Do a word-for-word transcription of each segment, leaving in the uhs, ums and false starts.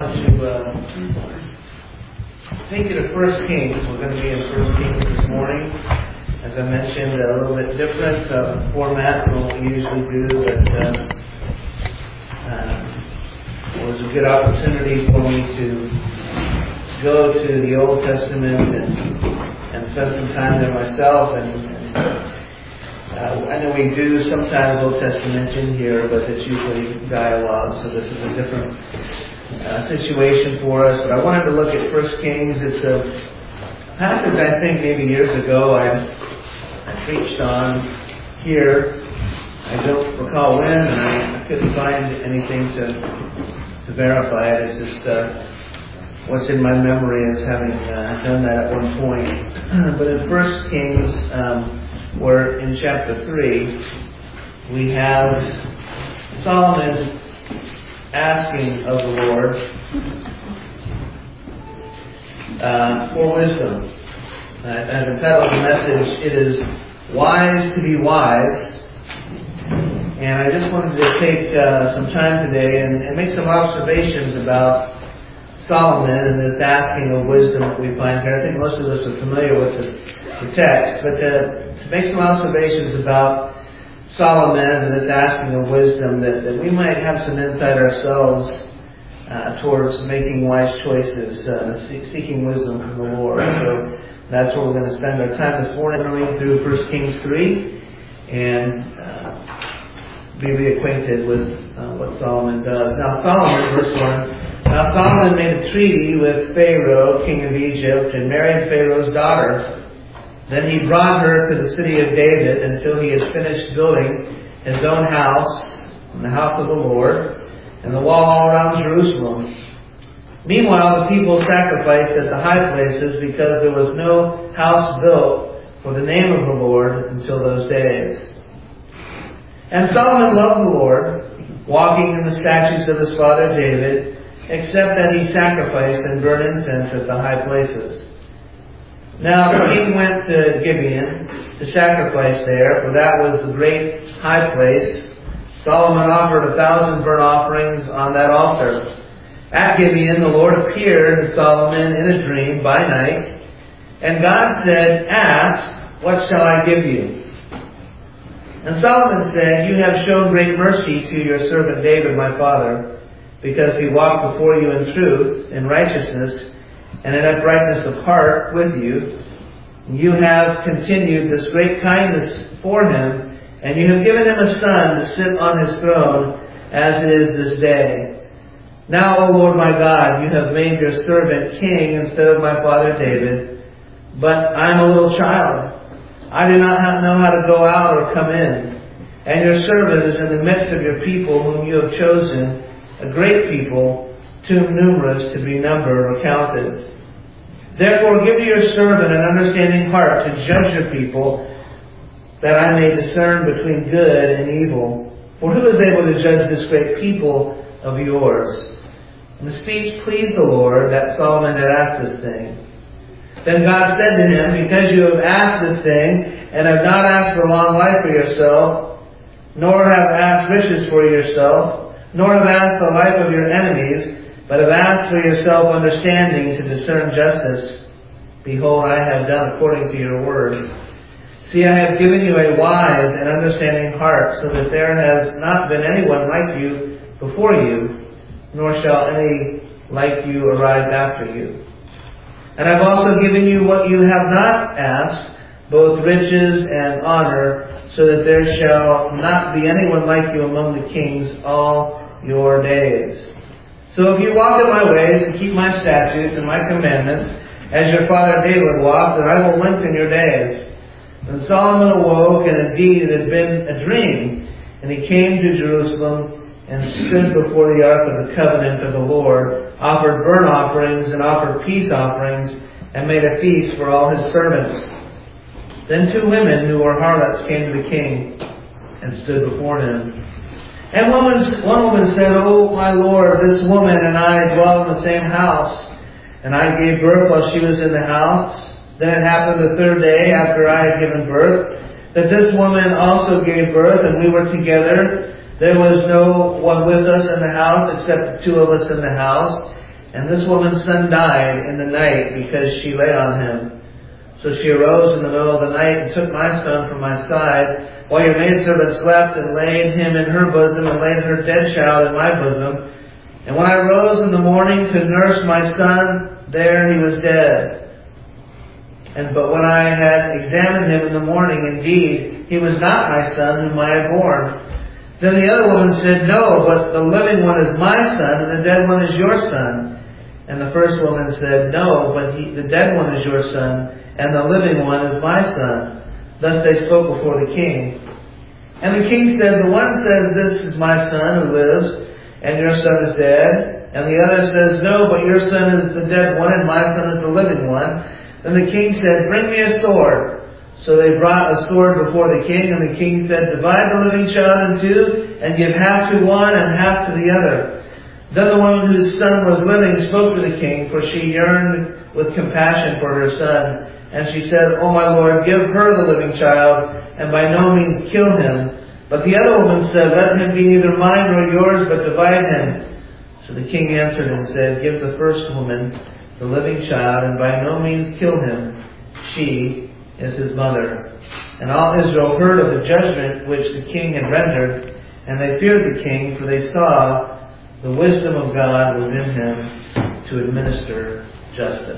to uh, take you to First Kings. We're going to be in First Kings this morning. As I mentioned, a little bit different uh, format than what we usually do, but uh, uh, it was a good opportunity for me to go to the Old Testament and, and spend some time there myself. And, and uh, I know we do sometimes Old Testament in here, but it's usually dialogue, so this is a different Uh, situation for us, but I wanted to look at First Kings. It's a passage I think maybe years ago I, I preached on here. I don't recall when, and I, I couldn't find anything to to verify it. It's just uh, what's in my memory as having uh, done that at one point. But in First Kings, um, we're in chapter three, we have Solomon asking of the Lord uh, for wisdom. Uh, I've entitled the message, "It is wise to be wise." And I just wanted to take uh, some time today and, and make some observations about Solomon and this asking of wisdom that we find here. I think most of us are familiar with the, the text, but to, to make some observations about Solomon and this asking of wisdom, that, that we might have some insight ourselves uh, towards making wise choices, uh, seeking wisdom from the Lord. So that's where we're going to spend our time this morning. We're going to read through First Kings three and uh, be reacquainted with uh, what Solomon does. Now Solomon, verse one, Now Solomon made a treaty with Pharaoh, king of Egypt, and married Pharaoh's daughter. Then he brought her to the city of David until he had finished building his own house, the house of the Lord, and the wall all around Jerusalem. Meanwhile, the people sacrificed at the high places because there was no house built for the name of the Lord until those days. And Solomon loved the Lord, walking in the statutes of his father David, except that he sacrificed and burned incense at the high places. Now the king went to Gibeon to sacrifice there, for that was the great high place. Solomon offered a thousand burnt offerings on that altar. At Gibeon the Lord appeared to Solomon in a dream by night, and God said, "Ask, what shall I give you?" And Solomon said, "You have shown great mercy to your servant David my father, because he walked before you in truth, in righteousness, and in uprightness of heart with you. You have continued this great kindness for him, and you have given him a son to sit on his throne, as it is this day. Now, O Lord my God, you have made your servant king instead of my father David, but I am a little child. I do not know how to go out or come in, and your servant is in the midst of your people whom you have chosen, a great people, too numerous to be numbered or counted. Therefore give to your servant an understanding heart to judge your people, that I may discern between good and evil. For who is able to judge this great people of yours?" And the speech pleased the Lord that Solomon had asked this thing. Then God said to him, "Because you have asked this thing, and have not asked for long life for yourself, nor have asked riches for yourself, nor have asked the life of your enemies, but have asked for yourself understanding to discern justice, behold, I have done according to your words. See, I have given you a wise and understanding heart, so that there has not been anyone like you before you, nor shall any like you arise after you. And I've also given you what you have not asked, both riches and honor, so that there shall not be anyone like you among the kings all your days. So if you walk in my ways and keep my statutes and my commandments, as your father David walked, then I will lengthen your days." And Solomon awoke, and indeed it had been a dream. And he came to Jerusalem and stood before the ark of the covenant of the Lord, offered burnt offerings and offered peace offerings, and made a feast for all his servants. Then two women who were harlots came to the king and stood before him. And one, one woman said, "Oh, my Lord, this woman and I dwell in the same house, and I gave birth while she was in the house. Then it happened the third day after I had given birth, that this woman also gave birth, and we were together. There was no one with us in the house except the two of us in the house. And this woman's son died in the night because she lay on him. So she arose in the middle of the night and took my son from my side, while your maidservant slept, and laid him in her bosom, and laid her dead child in my bosom. And when I rose in the morning to nurse my son, there he was dead. And but when I had examined him in the morning, indeed, he was not my son whom I had born. Then the other woman said, No, but the living one is my son, and the dead one is your son. And the first woman said, No, but he, the dead one is your son, and the living one is my son. Thus they spoke before the king. And the king said, The one says, This is my son who lives, and your son is dead. And the other says, No, but your son is the dead one, and my son is the living one. Then the king said, Bring me a sword. So they brought a sword before the king, and the king said, Divide the living child in two, and give half to one and half to the other. Then the woman whose son was living spoke to the king, for she yearned with compassion for her son. And she said, O my lord, give her the living child, and by no means kill him. But the other woman said, Let him be neither mine nor yours, but divide him. So the king answered and said, Give the first woman the living child, and by no means kill him. She is his mother. And all Israel heard of the judgment which the king had rendered, and they feared the king, for they saw the wisdom of God was in him to administer justice.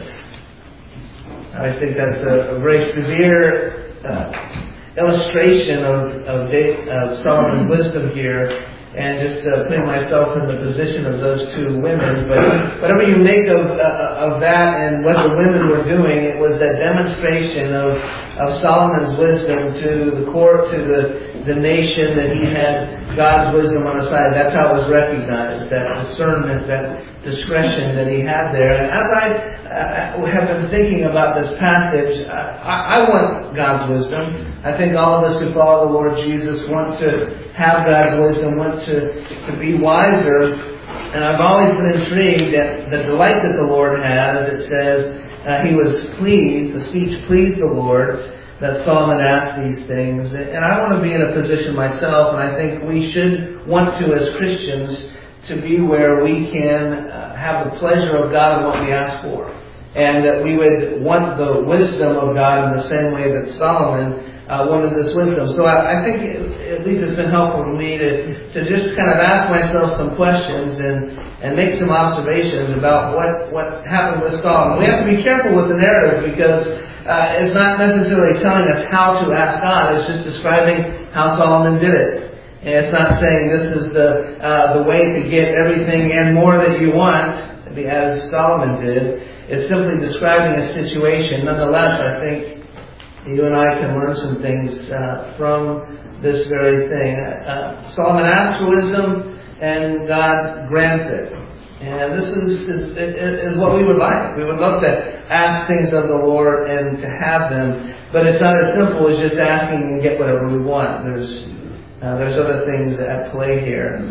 I think that's a, a very severe uh, illustration of, of, David, of Solomon's wisdom here, and just uh, putting myself in the position of those two women. But whatever you make of uh, of that and what the women were doing, it was that demonstration of, of Solomon's wisdom to the court, to the, the nation, that he had God's wisdom on his side. That's how it was recognized, that discernment, that discretion that he had there. And as I uh, have been thinking about this passage, I, I want God's wisdom. I think all of us who follow the Lord Jesus want to have God's wisdom, want to, to be wiser. And I've always been intrigued at the delight that the Lord had, as it says, uh, he was pleased, the speech pleased the Lord, that Solomon asked these things. And I want to be in a position myself, and I think we should want to, as Christians, to be where we can uh, have the pleasure of God in what we ask for. And that we would want the wisdom of God in the same way that Solomon Uh, wanted this wisdom. So I, I think it, at least it's been helpful to me to, to just kind of ask myself some questions and, and make some observations about what, what happened with Solomon. We have to be careful with the narrative, because uh, it's not necessarily telling us how to ask God. It's just describing how Solomon did it. And it's not saying this is the uh, the way to get everything and more that you want, as Solomon did. It's simply describing a situation. Nonetheless, I think you and I can learn some things uh, from this very thing. Uh, Solomon asked for wisdom, and God grants it. And this is, is, is what we would like. We would love to ask things of the Lord and to have them. But it's not as simple as just asking and get whatever we want. There's uh, there's other things at play here.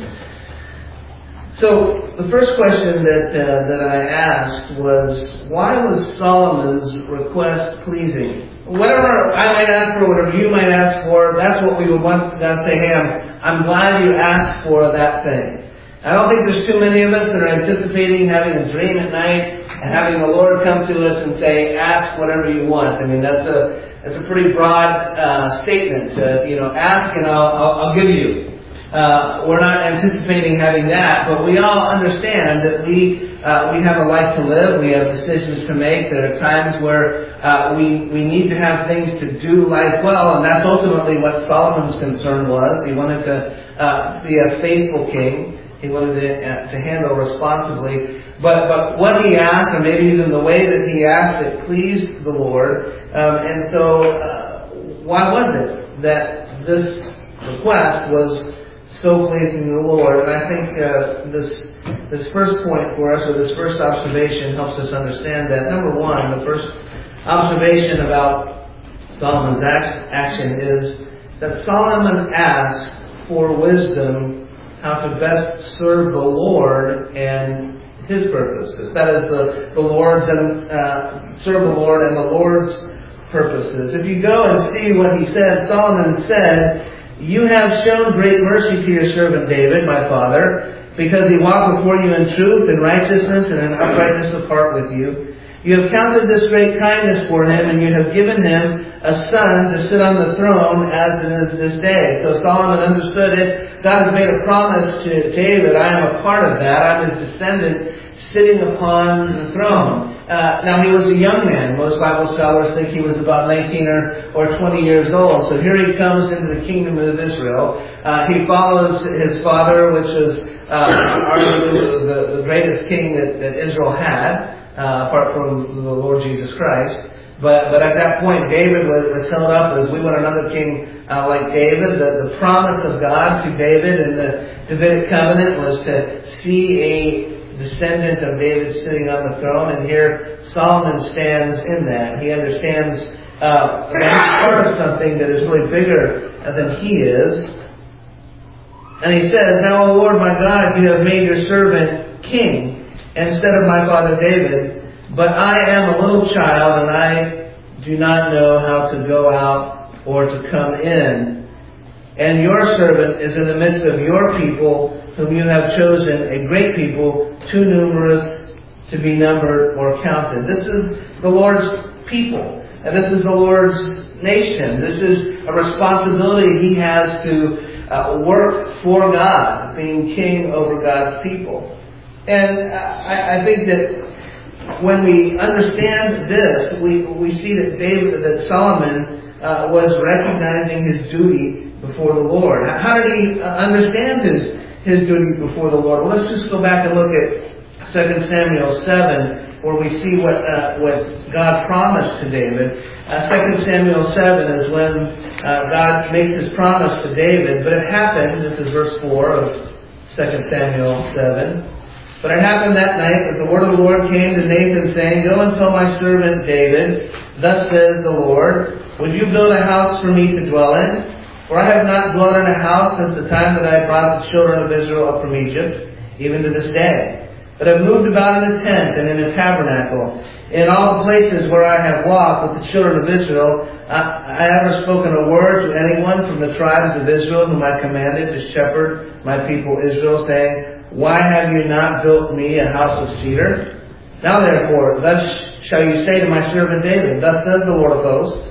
So the first question that uh, that I asked was, why was Solomon's request pleasing? Whatever I might ask for, whatever you might ask for, that's what we would want God to say, hey, I'm, I'm glad you asked for that thing. I don't think there's too many of us that are anticipating having a dream at night and having the Lord come to us and say, ask whatever you want. I mean, that's a that's a pretty broad uh, statement. Uh, you know, ask and I'll, I'll, I'll give you. Uh, we're not anticipating having that, but we all understand that we uh, we have a life to live. We have decisions to make. There are times where uh, we we need to have things to do life well, and that's ultimately what Solomon's concern was. He wanted to uh, be a faithful king. He wanted to, uh, to handle responsibly. But but what he asked, and maybe even the way that he asked it, pleased the Lord. Um, and so, uh, why was it that this request was so pleasing to the Lord? And I think uh, this this first point for us, or this first observation, helps us understand that. Number one, the first observation about Solomon's action is that Solomon asked for wisdom how to best serve the Lord and His purposes. That is the, the Lord's and uh, serve the Lord and the Lord's purposes. If you go and see what he said, Solomon said, "You have shown great mercy to your servant David, my father, because he walked before you in truth and righteousness and in uprightness of heart with you. You have counted this great kindness for him, and you have given him a son to sit on the throne as it is this day. So Solomon understood it. God has made a promise to David. I am a part of that. I'm his descendant sitting upon the throne. Uh, now he was a young man. Most Bible scholars think he was about nineteen or, or twenty years old. So here he comes into the kingdom of Israel. Uh, he follows his father, which was uh, arguably the, the greatest king that, that Israel had. Uh, apart from the Lord Jesus Christ. But but at that point, David was, was held up as we want another king uh, like David. The, the promise of God to David in the Davidic covenant was to see a descendant of David sitting on the throne. And here Solomon stands in that. He understands uh, that he's part of something that is really bigger than he is. And he says, "Now, O Lord my God, you have made your servant king instead of my father David, but I am a little child, and I do not know how to go out or to come in. And your servant is in the midst of your people, whom you have chosen, a great people, too numerous to be numbered or counted." This is the Lord's people, and this is the Lord's nation. This is a responsibility he has to uh, work for God, being king over God's people. And I, I think that when we understand this, we, we see that David, that Solomon uh, was recognizing his duty before the Lord. How did he understand his, his duty before the Lord? Well, let's just go back and look at Second Samuel seven, where we see what uh, what God promised to David. Uh, Second Samuel seven is when uh, God makes his promise to David. But it happened, this is verse four of Second Samuel seven. "But it happened that night that the word of the Lord came to Nathan, saying, Go and tell my servant David, Thus says the Lord, Would you build a house for me to dwell in? For I have not dwelt in a house since the time that I brought the children of Israel up from Egypt, even to this day. But have moved about in a tent and in a tabernacle. In all the places where I have walked with the children of Israel, I, I have spoken a word to anyone from the tribes of Israel whom I commanded to shepherd my people Israel, saying, Why have you not built me a house of cedar? Now therefore, thus shall you say to my servant David, Thus says the Lord of hosts,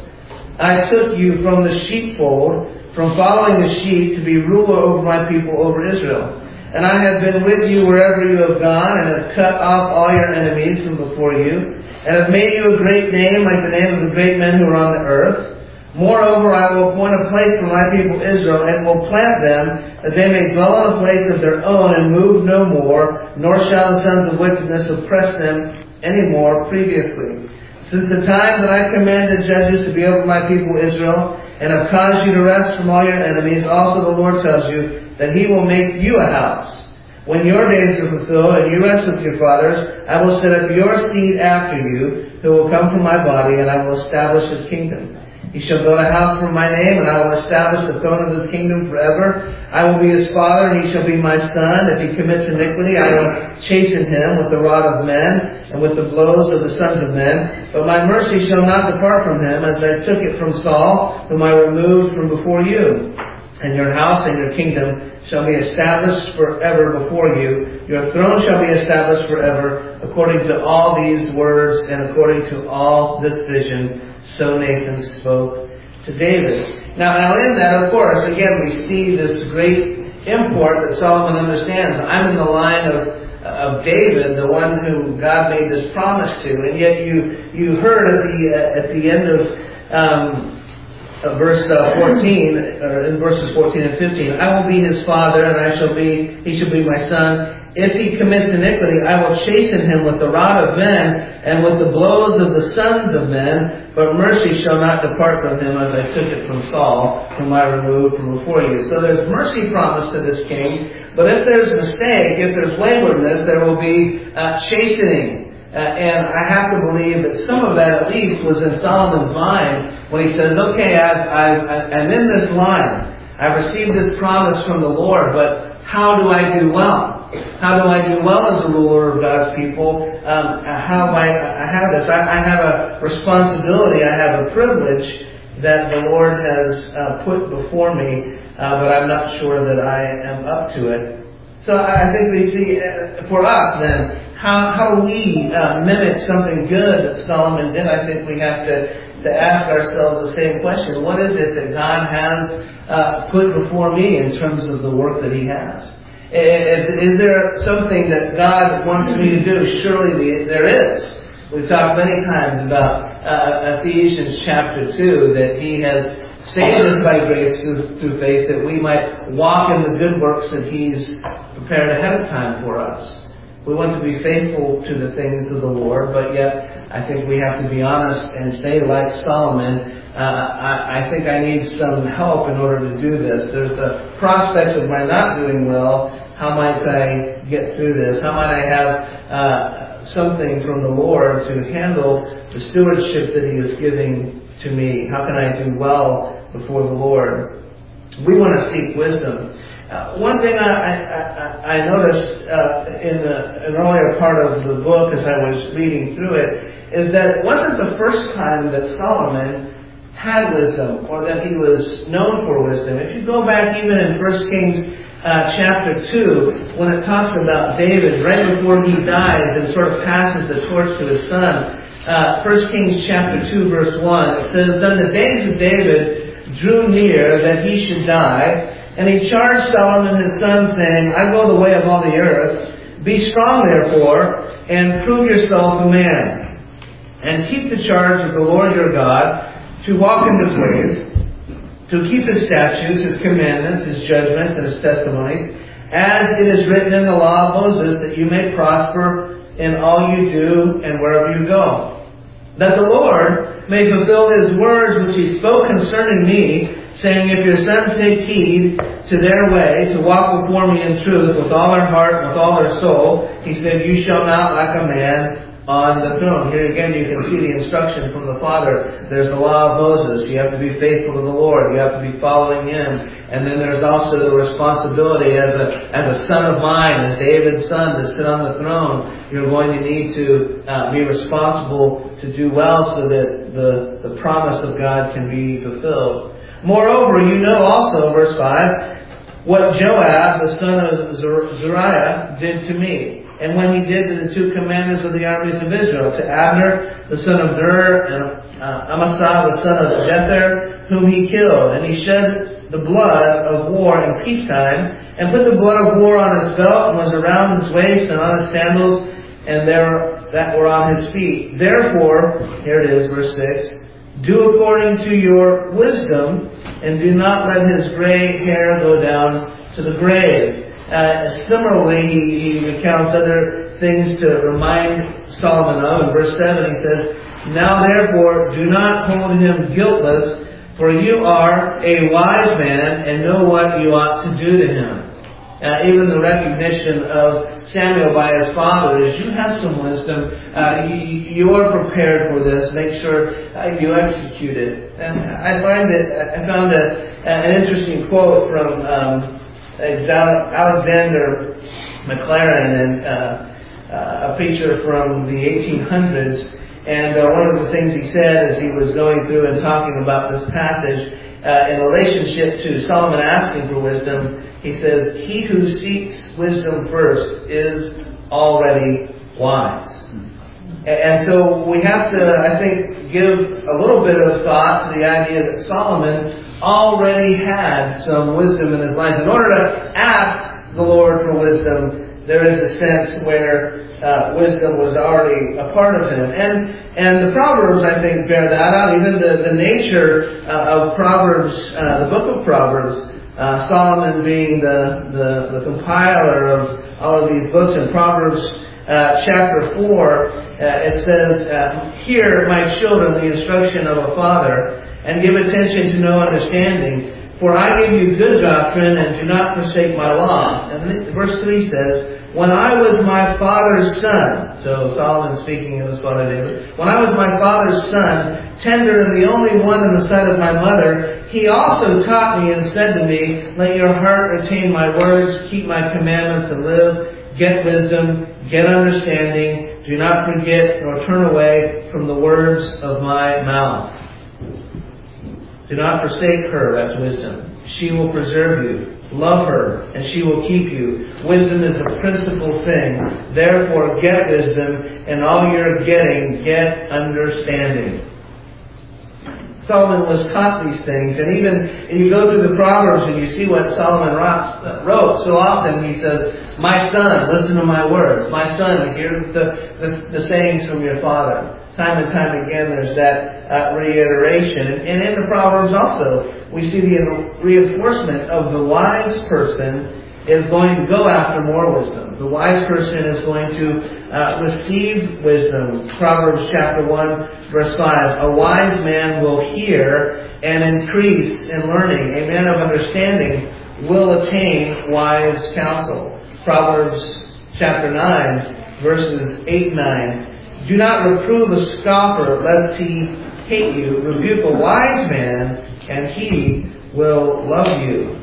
I took you from the sheepfold, from following the sheep, to be ruler over my people, over Israel. And I have been with you wherever you have gone, and have cut off all your enemies from before you, and have made you a great name, like the name of the great men who are on the earth. Moreover, I will appoint a place for my people Israel, and will plant them, that they may dwell in a place of their own, and move no more, nor shall the sons of wickedness oppress them any more previously. Since the time that I commanded judges to be over my people Israel, and have caused you to rest from all your enemies, also the Lord tells you that he will make you a house. When your days are fulfilled, and you rest with your fathers, I will set up your seed after you, who will come from my body, and I will establish his kingdom. He shall build a house for my name, and I will establish the throne of his kingdom forever. I will be his father, and he shall be my son. If he commits iniquity, I will chasten him with the rod of men, and with the blows of the sons of men. But my mercy shall not depart from him, as I took it from Saul, whom I removed from before you. And your house and your kingdom shall be established forever before you. Your throne shall be established forever, according to all these words, and according to all this vision. So Nathan spoke to David. Now, now in that, of course, again, we see this great import that Solomon understands. I'm in the line of, of David, the one whom God made this promise to. And yet you, you heard at the, uh, at the end of um, uh, verse uh, fourteen, or in verses fourteen and fifteen, I will be his father, and I shall be, he shall be my son. If he commits iniquity, I will chasten him with the rod of men and with the blows of the sons of men, but mercy shall not depart from him, as I took it from Saul, whom I removed from before you. So there's mercy promised to this king, but if there's a mistake, if there's waywardness, there will be uh, chastening. Uh, and I have to believe that some of that at least was in Solomon's mind when he says, okay, I've, I've, I'm in this line. I've received this promise from the Lord, but how do I do well? How do I do well as a ruler of God's people? Um, how do I, I have this? I, I have a responsibility. I have a privilege that the Lord has uh, put before me, uh, but I'm not sure that I am up to it. So I think we see, uh, for us then, how, how do we uh, mimic something good that Solomon did? I think we have to, to ask ourselves the same question. What is it that God has uh, put before me in terms of the work that He has? Is, is there something that God wants me to do? Surely there is. We've talked many times about uh, Ephesians chapter two, that He has saved us by grace through, through faith, that we might walk in the good works that He's prepared ahead of time for us. We want to be faithful to the things of the Lord, but yet I think we have to be honest and say like Solomon, uh, I, I think I need some help in order to do this. There's the prospects of my not doing well. How might I get through this? How might I have uh, something from the Lord to handle the stewardship that He is giving to me? How can I do well before the Lord? We want to seek wisdom. Uh, one thing I, I, I noticed uh, in the, an earlier part of the book as I was reading through it is that it wasn't the first time that Solomon had wisdom or that he was known for wisdom. If you go back even in First Kings uh, chapter two, when it talks about David, right before he dies and sort of passes the torch to his son, uh, First Kings chapter two verse one, it says, "Then the days of David drew near that he should die, and he charged Solomon his son, saying, I go the way of all the earth. Be strong, therefore, and prove yourself a man. And keep the charge of the Lord your God, to walk in His ways, to keep His statutes, His commandments, His judgments, and His testimonies, as it is written in the law of Moses, that you may prosper in all you do and wherever you go. That the Lord may fulfill His words which He spoke concerning me, saying, if your sons take heed to their way, to walk before me in truth, with all their heart, and with all their soul, He said, you shall not lack a man on the throne." Here again you can see the instruction from the Father. There's the law of Moses. You have to be faithful to the Lord. You have to be following Him. And then there's also the responsibility as a as a son of mine, as David's son, to sit on the throne. You're going to need to uh, be responsible to do well so that the, the promise of God can be fulfilled. Moreover, you know also, verse five, what Joab, the son of Zeruiah, did to me, and when he did to the two commanders of the armies of Israel, to Abner, the son of Ner, and uh, Amasa, the son of Jether, whom he killed. And he shed the blood of war in peacetime, and put the blood of war on his belt, and was around his waist, and on his sandals, and there that were on his feet. Therefore, here it is, verse six, do according to your wisdom, and do not let his gray hair go down to the grave. Uh, similarly, he, he recounts other things to remind Solomon of. In verse seven, he says, now therefore, do not hold him guiltless, for you are a wise man, and know what you ought to do to him. Uh, even the recognition of Samuel by his father is, you have some wisdom. Uh, you, you are prepared for this. Make sure uh, you execute it. And I find that I found a, an interesting quote from um, Alexander McLaren, and uh, uh, a preacher from the eighteen hundreds. And uh, one of the things he said as he was going through and talking about this passage, uh, in relationship to Solomon asking for wisdom, he says, he who seeks wisdom first is already wise. And so we have to, I think, give a little bit of thought to the idea that Solomon already had some wisdom in his life. In order to ask the Lord for wisdom, there is a sense where uh, wisdom was already a part of him. And and the Proverbs, I think, bear that out. Even the, the nature uh, of Proverbs, uh, the book of Proverbs, uh, Solomon being the, the, the compiler of all of these books. In Proverbs uh, chapter four, uh, it says, uh, hear, my children, the instruction of a father, and give attention to know understanding. For I give you good doctrine, and do not forsake my law. And verse three says, when I was my father's son, so Solomon speaking of his father David, when I was my father's son, tender and the only one in the sight of my mother, he also taught me and said to me, let your heart retain my words, keep my commandments and live, get wisdom, get understanding, do not forget nor turn away from the words of my mouth. Do not forsake her, that's wisdom. She will preserve you. Love her, and she will keep you. Wisdom is the principal thing. Therefore, get wisdom, and all you're getting, get understanding. Solomon was taught these things, and even if you go through the Proverbs and you see what Solomon wrote, so often he says, "My son, listen to my words. My son, hear the, the, the sayings from your father." Time and time again, there's that uh, reiteration. And, and in the Proverbs also, we see the reinforcement of the wise person is going to go after more wisdom. The wise person is going to uh, receive wisdom. Proverbs chapter one, verse five. A wise man will hear and increase in learning. A man of understanding will attain wise counsel. Proverbs chapter nine, verses eight and nine. Do not reprove a scoffer, lest he hate you. Rebuke a wise man, and he will love you.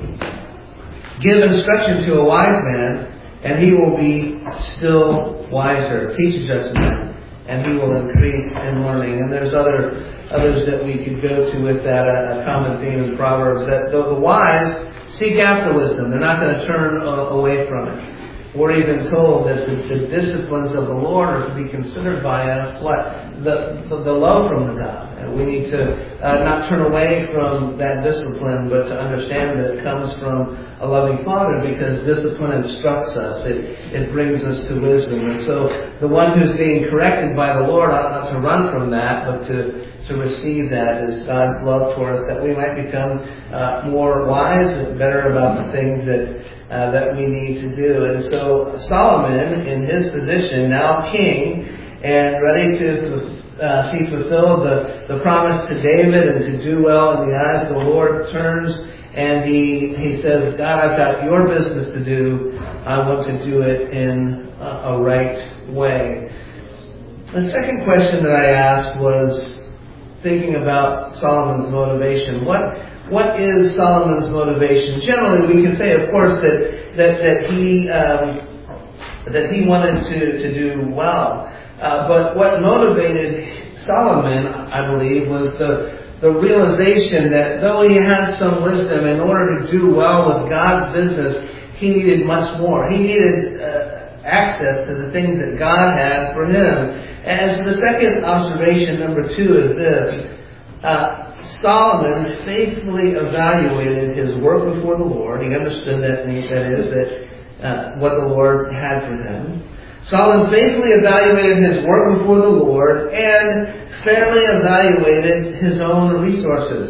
Give instruction to a wise man, and he will be still wiser. Teach judgment, and he will increase in learning. And there's other others that we could go to with that, a, a common theme in Proverbs, that the, the wise seek after wisdom. They're not going to turn uh, away from it. We're even told that the, the disciplines of the Lord are to be considered by us what? The, the, the love from the God. And we need to uh, not turn away from that discipline, but to understand that it comes from a loving Father, because discipline instructs us. It, it brings us to wisdom. And so the one who's being corrected by the Lord ought not to run from that, but to, to receive that as God's love for us, that we might become uh, more wise and better about the things that Uh, that we need to do. And so Solomon, in his position, now king, and ready to uh, see fulfilled the, the promise to David and to do well in the eyes of the Lord, turns and he, he says, God, I've got your business to do. I want to do it in a, a right way. The second question that I asked was thinking about Solomon's motivation. What What is Solomon's motivation? Generally, we can say, of course, that that that he um, that he wanted to to do well. Uh, but what motivated Solomon, I believe, was the the realization that though he had some wisdom, in order to do well with God's business, he needed much more. He needed uh, access to the things that God had for him. And so the second observation, number two, is this. Uh, Solomon faithfully evaluated his work before the Lord. He understood that, that is, that uh, what the Lord had for him. Solomon faithfully evaluated his work before the Lord and fairly evaluated his own resources.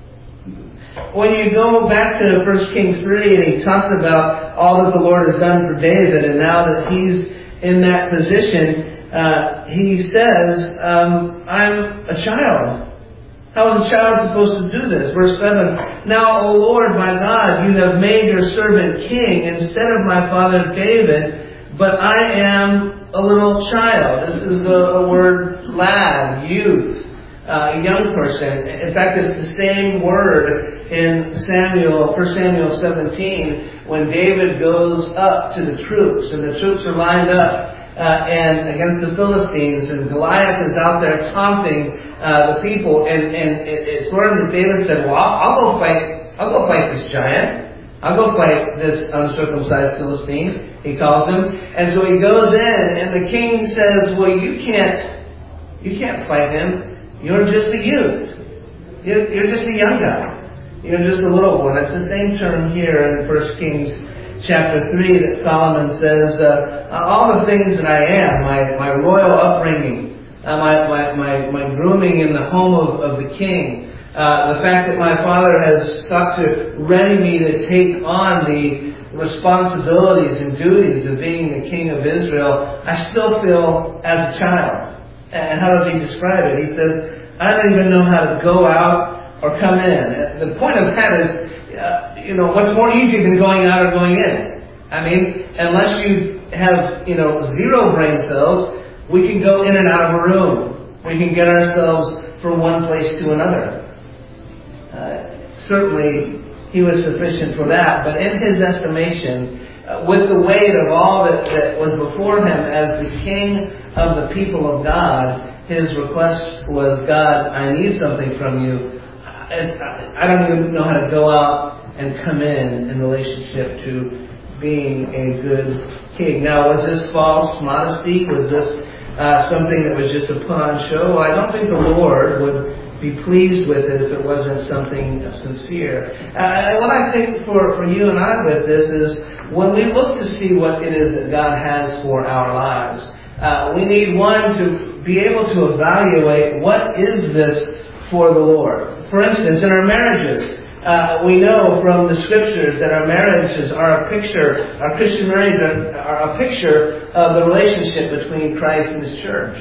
When you go back to First Kings three and he talks about all that the Lord has done for David, and now that he's in that position, uh, he says, um, I'm a child. How is a child supposed to do this? Verse seven, now, O Lord, my God, you have made your servant king instead of my father David, but I am a little child. This is a, a word, lad, youth, uh, young person. In fact, it's the same word in Samuel, First Samuel seventeen, when David goes up to the troops, and the troops are lined up uh, and against the Philistines, and Goliath is out there taunting Uh, the people, and, and it, it's learned that David said, well, I'll, I'll go fight, I'll go fight this giant. I'll go fight this uncircumcised Philistine, he calls him. And so he goes in, and the king says, well, you can't, you can't fight him. You're just a youth. You're, you're just a young guy. You're just a little one. It's the same term here in First Kings chapter three that Solomon says, uh, all the things that I am, my, my royal upbringing, Uh, my, my, my, my grooming in the home of, of the king, uh, the fact that my father has sought to ready me to take on the responsibilities and duties of being the king of Israel, I still feel as a child. And how does he describe it? He says, I don't even know how to go out or come in. The point of that is, uh, you know, what's more easy than going out or going in? I mean, unless you have, you know, zero brain cells, we can go in and out of a room. We can get ourselves from one place to another. Uh, certainly, he was sufficient for that. But in his estimation, uh, with the weight of all that, that was before him as the king of the people of God, his request was, God, I need something from you. I, I don't even know how to go out and come in in relationship to being a good king. Now, was this false modesty? Was this uh, something that was just a put on show? Well, I don't think the Lord would be pleased with it if it wasn't something sincere. Uh, and what I think for, for you and I with this is when we look to see what it is that God has for our lives, uh, we need one to be able to evaluate what is this for the Lord. For instance, in our marriages, Uh, we know from the Scriptures that our marriages are a picture, our Christian marriages are, are a picture of the relationship between Christ and His church.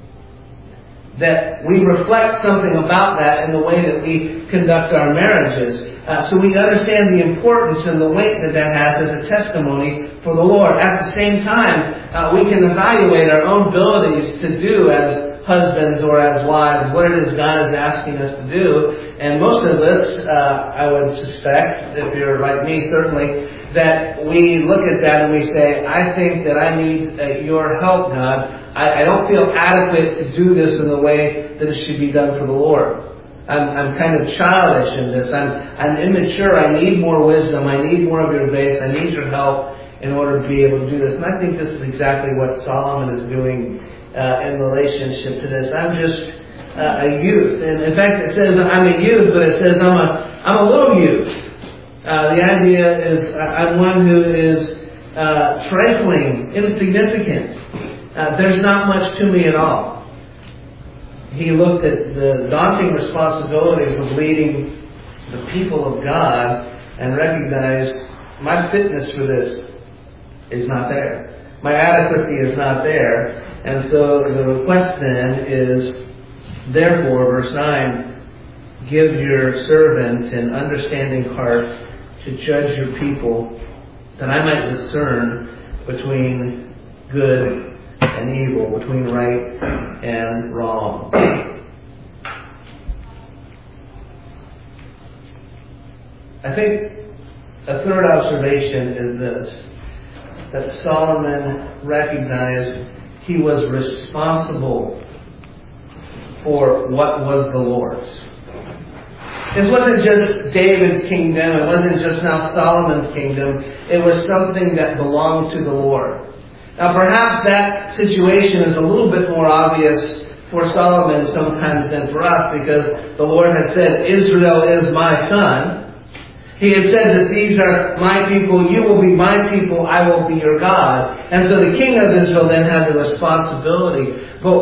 That we reflect something about that in the way that we conduct our marriages. Uh, so we understand the importance and the weight that that has as a testimony for the Lord. At the same time, uh, we can evaluate our own abilities to do as husbands or as wives, what it is God is asking us to do. And most of us, uh, I would suspect, if you're like me, certainly, that we look at that and we say, I think that I need uh, your help, God. I, I don't feel adequate to do this in the way that it should be done for the Lord. I'm, I'm kind of childish in this. I'm, I'm immature. I need more wisdom. I need more of your grace. I need your help in order to be able to do this. And I think this is exactly what Solomon is doing uh, in relationship to this. I'm just uh, a youth. And in fact, it says I'm a youth, but it says I'm a, I'm a little youth. Uh, the idea is I'm one who is uh, trifling, insignificant. Uh, there's not much to me at all. He looked at the daunting responsibilities of leading the people of God and recognized my fitness for this is not there. My adequacy is not there. And so the request then is, therefore, verse nine, give your servant an understanding heart to judge your people, that I might discern between good and evil, between right and wrong. I think a third observation is this, that Solomon recognized he was responsible for what was the Lord's. This wasn't just David's kingdom, it wasn't just now Solomon's kingdom, it was something that belonged to the Lord. Now perhaps that situation is a little bit more obvious for Solomon sometimes than for us, because the Lord had said, Israel is my son. He had said that these are my people, you will be my people, I will be your God. And so the king of Israel then had the responsibility.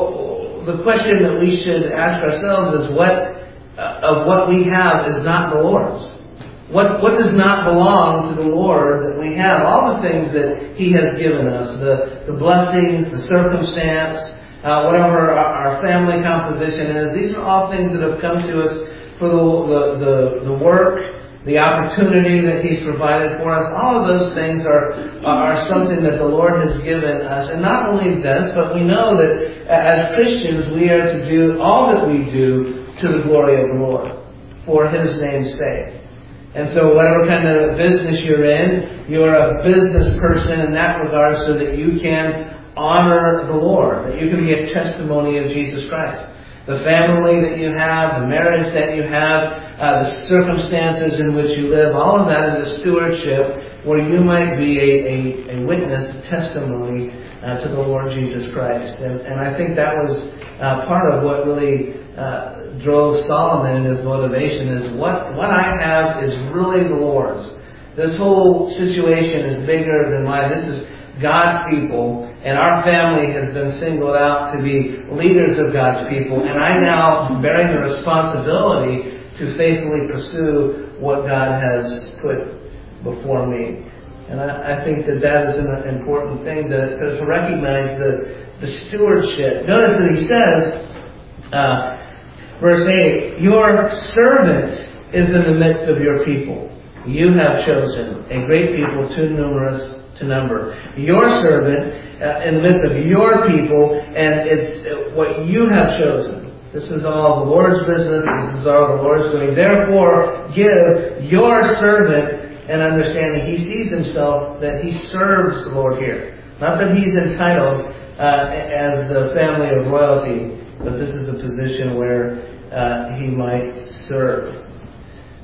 But the question that we should ask ourselves is what uh, of what we have is not the Lord's. What what does not belong to the Lord that we have? All the things that He has given us, the, the blessings, the circumstance, uh, whatever our, our family composition is, these are all things that have come to us for the the, the, the work, the opportunity that He's provided for us. All of those things are are something that the Lord has given us. And not only this, but we know that as Christians we are to do all that we do to the glory of the Lord, for His name's sake. And so whatever kind of business you're in, you're a business person in that regard so that you can honor the Lord, that you can be a testimony of Jesus Christ. The family that you have, the marriage that you have, uh, the circumstances in which you live, all of that is a stewardship where you might be a, a, a witness, a testimony uh, to the Lord Jesus Christ. And, and I think that was uh, part of what really uh, drove Solomon in his motivation is what, what I have is really the Lord's. This whole situation is bigger than mine. This is God's people, and our family has been singled out to be leaders of God's people, and I now am bearing the responsibility to faithfully pursue what God has put before me. And I, I think that that is an important thing to, to recognize the, the stewardship. Notice that he says, uh, verse eight, your servant is in the midst of your people. You have chosen a great people too numerous to number. Your servant uh, in the midst of your people, and it's what you have chosen. This is all the Lord's business. This is all the Lord's doing. Therefore, give your servant an understanding. He sees himself that he serves the Lord here. Not that he's entitled uh, as the family of royalty, but this is the position where uh, he might serve.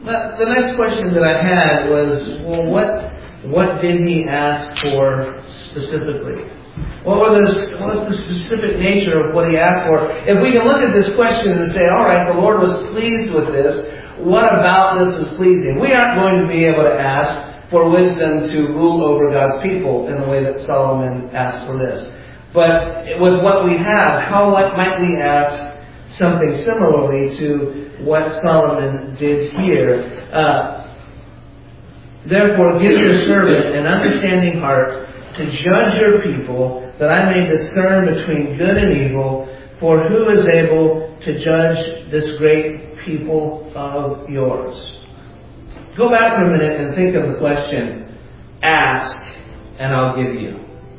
The, the next question that I had was, well, what what did he ask for specifically? What were the, what was the specific nature of what he asked for? If we can look at this question and say, all right, the Lord was pleased with this, what about this was pleasing? We aren't going to be able to ask for wisdom to rule over God's people in the way that Solomon asked for this. But with what we have, how might we ask something similarly to what Solomon did here? Uh, Therefore, give your servant an understanding heart to judge your people, that I may discern between good and evil. For who is able to judge this great people of yours? Go back for a minute and think of the question, ask and I'll give you.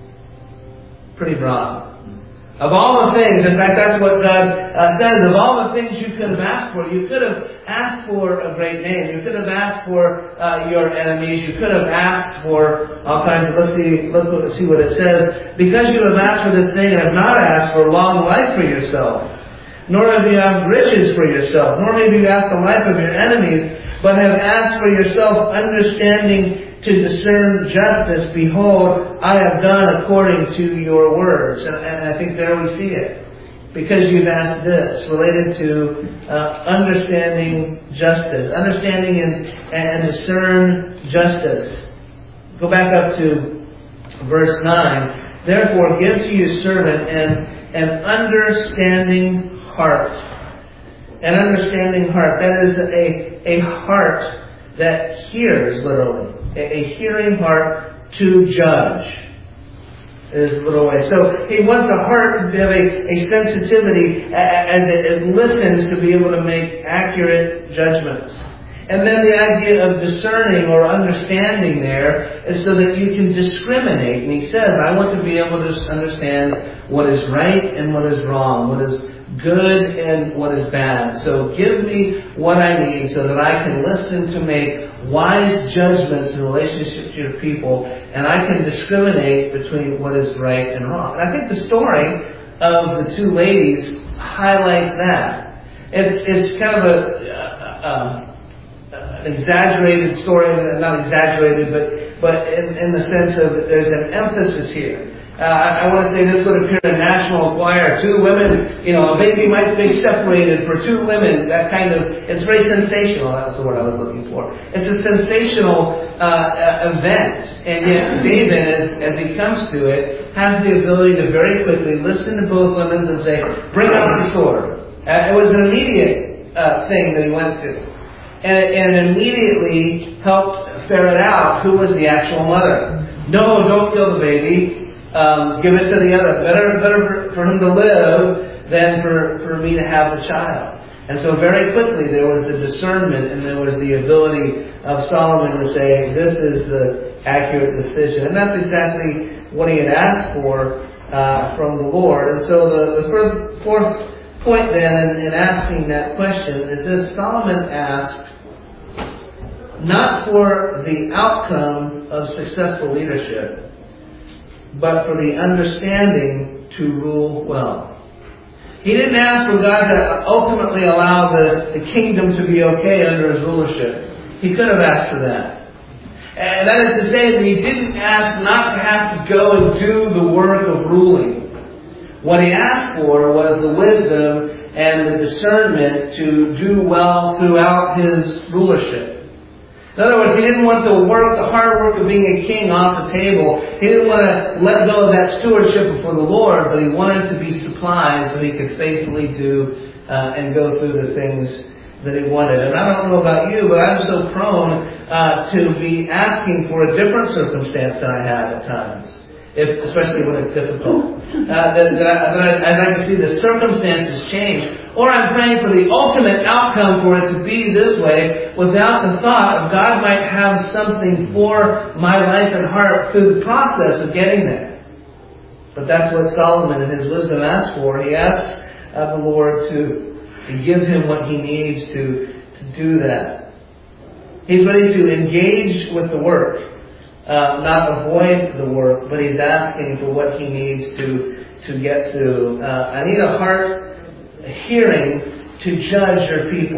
Pretty broad. Of all the things, in fact, that's what God uh, says, of all the things you could have asked for, you could have asked for a great name. You could have asked for uh, your enemies. You could have asked for all kinds of, let's see, let's see what it says. Because you have asked for this thing and have not asked for long life for yourself, nor have you asked riches for yourself, nor have you asked the life of your enemies, but have asked for yourself understanding to discern justice. Behold, I have done according to your words. And, and I think there we see it. Because you've asked this, related to uh, understanding justice. Understanding and, and discern justice. Go back up to verse nine. Therefore, give to your servant an, an understanding heart. An understanding heart. That is a, a heart that hears, literally. A hearing heart to judge is a little way. So he wants a heart to have a, a sensitivity as it, it listens to be able to make accurate judgments. And then the idea of discerning or understanding there is so that you can discriminate. And he says, I want to be able to understand what is right and what is wrong, what is good and what is bad. So give me what I need so that I can listen to make wise judgments in relationship to your people, and I can discriminate between what is right and wrong. And I think the story of the two ladies highlight that. It's it's kind of a uh, um, an exaggerated story, not exaggerated, but but in, in the sense of there's an emphasis here. Uh, I, I want to say this would appear in National Choir. Two women, you know, a baby might be separated for two women. That kind of, it's very sensational. That's the word I was looking for. It's a sensational uh, event. And yet David, as, as he comes to it, has the ability to very quickly listen to both women and say, bring out the sword. Uh, it was an immediate uh, thing that he went to. And, and immediately helped ferret out who was the actual mother. No, don't kill the baby. Um, give it to the other. Better, better for, for him to live than for, for me to have the child. And so very quickly there was the discernment and there was the ability of Solomon to say, this is the accurate decision. And that's exactly what he had asked for uh, from the Lord. And so the, the fourth point then in, in asking that question is this: Solomon asked not for the outcome of successful leadership, but for the understanding to rule well. He didn't ask for God to ultimately allow the, the kingdom to be okay under his rulership. He could have asked for that. And that is to say that he didn't ask not to have to go and do the work of ruling. What he asked for was the wisdom and the discernment to do well throughout his rulership. In other words, he didn't want the work, the hard work of being a king off the table. He didn't want to let go of that stewardship before the Lord, but he wanted to be supplied so he could faithfully do uh, and go through the things that he wanted. And I don't know about you, but I'm so prone uh, to be asking for a different circumstance than I have at times. If, especially when it's difficult. Uh, that, that, I, that I, I'd like to see the circumstances change. Or I'm praying for the ultimate outcome for it to be this way without the thought of God might have something for my life and heart through the process of getting there. But that's what Solomon in his wisdom asked for. He asks uh, the Lord to, to give him what he needs to, to do that. He's ready to engage with the work. Uh, not avoid the work, but he's asking for what he needs to to get through. Uh, I need a heart, a hearing to judge your people.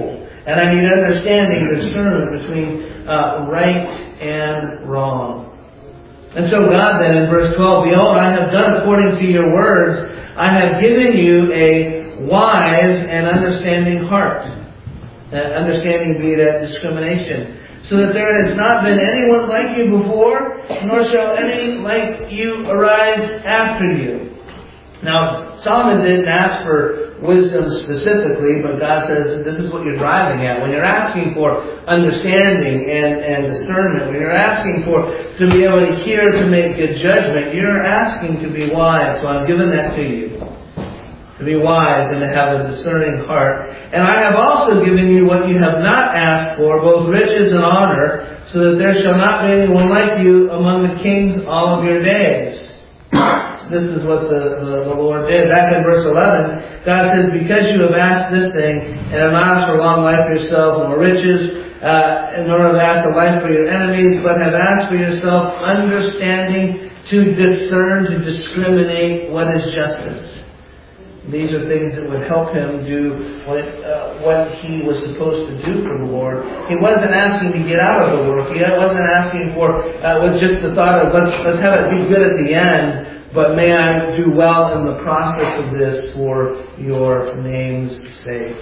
And I need understanding and discernment between uh, right and wrong. And so God then in verse twelve, behold, I have done according to your words. I have given you a wise and understanding heart. Uh, understanding be that discrimination. So that there has not been anyone like you before, nor shall any like you arise after you. Now, Solomon didn't ask for wisdom specifically, but God says this is what you're driving at. When you're asking for understanding and, and discernment, when you're asking for to be able to hear, to make good judgment, you're asking to be wise. So I've given that to you. To be wise and to have a discerning heart. And I have also given you what you have not asked for, both riches and honor, so that there shall not be anyone like you among the kings all of your days. This is what the, the, the Lord did. Back in verse eleven, God says, because you have asked this thing, and have not asked for long life for yourself, nor riches, uh, nor have asked for life for your enemies, but have asked for yourself understanding to discern, to discriminate what is justice. These are things that would help him do what, uh, what he was supposed to do for the Lord. He wasn't asking to get out of the work. He wasn't asking for, uh, with just the thought of, let's, let's have it be good at the end, but may I do well in the process of this for your name's sake.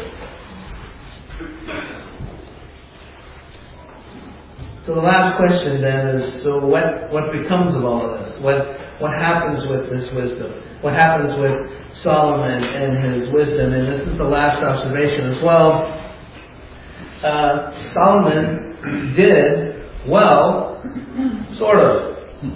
So the last question then is, so what, what becomes of all of this? What, what happens with this wisdom? What happens with Solomon and his wisdom? And this is the last observation as well. Uh, Solomon did well, sort of.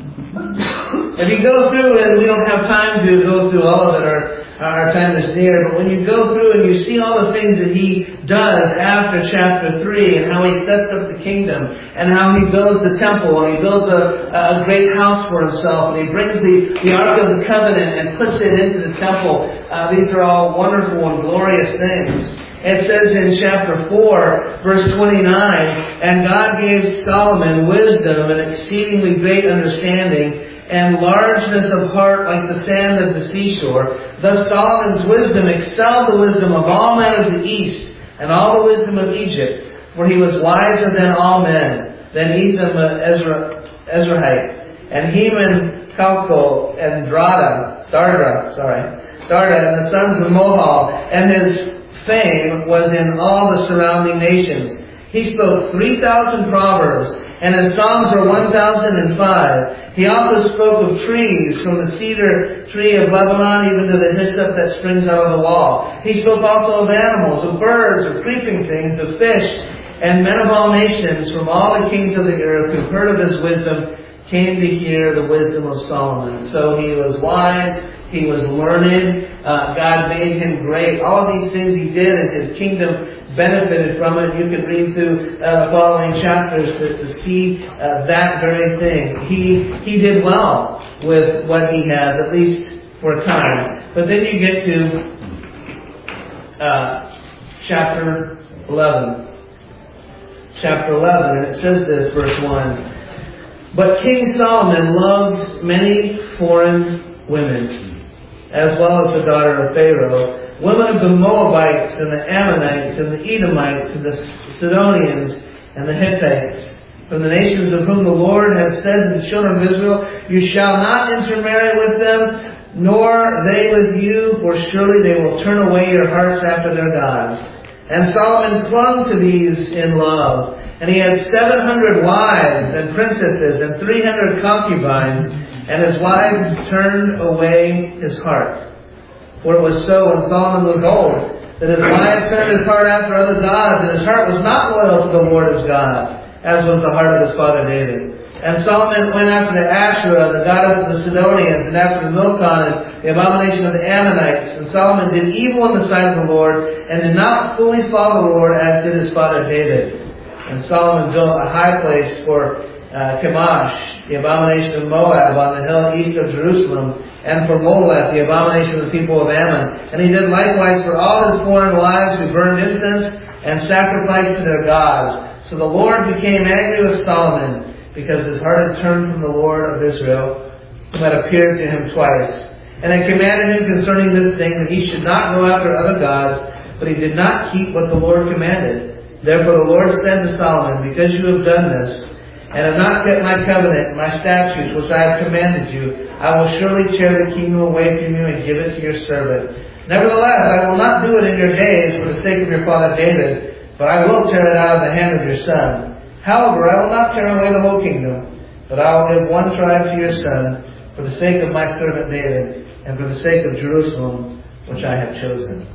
If you go through, and we don't have time to go through all of it, our, our time is near, but when you go through and you see all the things that he does after chapter three, and how he sets up the kingdom, and how he builds the temple, and he builds a, a great house for himself, and he brings the, the Ark of the Covenant and puts it into the temple. Uh, these are all wonderful and glorious things. It says in chapter four, verse twenty-nine, and God gave Solomon wisdom and exceedingly great understanding, and largeness of heart like the sand of the seashore. Thus Solomon's wisdom excelled the wisdom of all men of the east, and all the wisdom of Egypt, for he was wiser than all men, than Ethan Ezra, Ezrahite, and Heman, Calcol, and Drada, Dardra, sorry, Darda, and the sons of Mohal, and his fame was in all the surrounding nations. He spoke three thousand proverbs, and his songs were one thousand five. He also spoke of trees, from the cedar tree of Lebanon even to the hyssop that springs out of the wall. He spoke also of animals, of birds, of creeping things, of fish, and men of all nations, from all the kings of the earth who heard of his wisdom, came to hear the wisdom of Solomon. So he was wise, he was learned, uh, God made him great. All of these things he did, and his kingdom benefited from it. You can read through uh, the following chapters to, to see uh, that very thing. He he did well with what he has, at least for a time. But then you get to uh, chapter eleven. Chapter eleven, and it says this, verse one. But King Solomon loved many foreign women, as well as the daughter of Pharaoh, women of the Moabites and the Ammonites and the Edomites and the Sidonians and the Hittites, from the nations of whom the Lord hath said to the children of Israel, you shall not intermarry with them, nor they with you, for surely they will turn away your hearts after their gods. And Solomon clung to these in love, and he had seven hundred wives and princesses and three hundred concubines, and his wives turned away his heart. For it was so when Solomon was old, that his wife turned his heart after other gods, and his heart was not loyal to the Lord his God, as was the heart of his father David. And Solomon went after the Asherah, the goddess of the Sidonians, and after the Milcom, and the abomination of the Ammonites. And Solomon did evil in the sight of the Lord, and did not fully follow the Lord as did his father David. And Solomon built a high place for uh, Chemosh, the abomination of Moab, on the hill east of Jerusalem, and for Molech, the abomination of the people of Ammon. And he did likewise for all his foreign wives who burned incense and sacrificed to their gods. So the Lord became angry with Solomon, because his heart had turned from the Lord of Israel, who had appeared to him twice, and had commanded him concerning this thing, that he should not go after other gods, but he did not keep what the Lord commanded. Therefore the Lord said to Solomon, because you have done this, and have not kept my covenant and my statutes which I have commanded you, I will surely tear the kingdom away from you and give it to your servant. Nevertheless, I will not do it in your days for the sake of your father David, but I will tear it out of the hand of your son. However, I will not tear away the whole kingdom, but I will give one tribe to your son for the sake of my servant David and for the sake of Jerusalem, which I have chosen.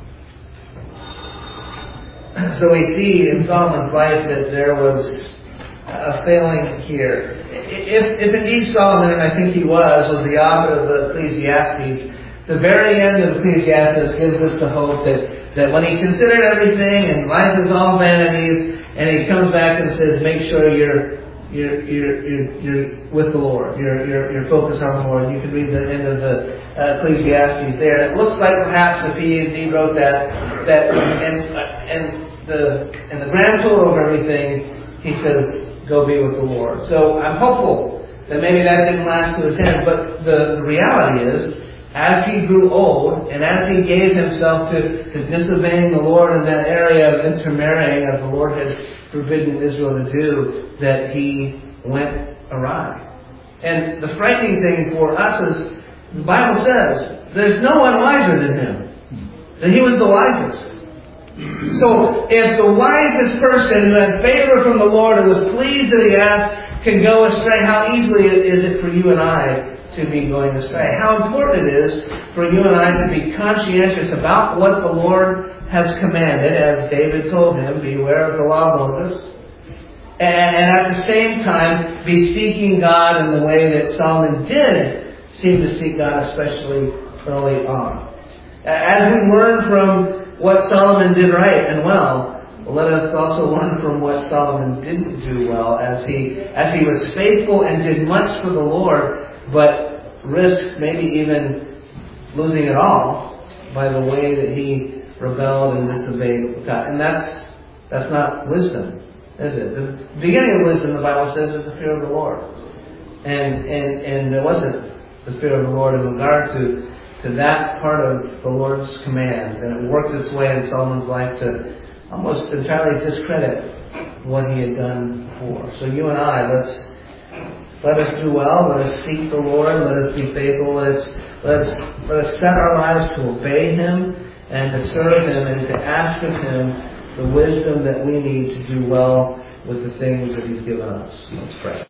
So we see in Solomon's life that there was a failing here. If, if indeed Solomon, and I think he was, was the author of the Ecclesiastes, the very end of Ecclesiastes gives us the hope that, that when he considered everything and life is all vanities, and he comes back and says, make sure you're you're you're you're, you're with the Lord. You're you're you're focused on the Lord. You can read the end of the uh, Ecclesiastes there. It looks like perhaps if he indeed wrote that that and and the and the grand total of everything, he says, go be with the Lord. So I'm hopeful that maybe that didn't last to his end. But the, the reality is, as he grew old and as he gave himself to, to disobeying the Lord in that area of intermarrying, as the Lord has forbidden Israel to do, that he went awry. And the frightening thing for us is, the Bible says, there's no one wiser than him. That he was the wisest. So, if the wisest person who had favor from the Lord and was pleased that he asked can go astray, how easily is it for you and I to be going astray? How important it is for you and I to be conscientious about what the Lord has commanded, as David told him, beware of the law of Moses, and, and at the same time be seeking God in the way that Solomon did seem to seek God, especially early on. As we learn from what Solomon did right and well, let us also learn from what Solomon didn't do well, as he as he was faithful and did much for the Lord, but risked maybe even losing it all by the way that he rebelled and disobeyed God. And that's that's not wisdom, is it? The beginning of wisdom, the Bible says, is the fear of the Lord. And and and there wasn't the fear of the Lord in regard to to that part of the Lord's commands, and it worked its way in Solomon's life to almost entirely discredit what he had done before. So you and I, let's let us do well, let us seek the Lord, let us be faithful, let us, let us, let us set our lives to obey Him and to serve Him and to ask of Him the wisdom that we need to do well with the things that He's given us. Let's pray.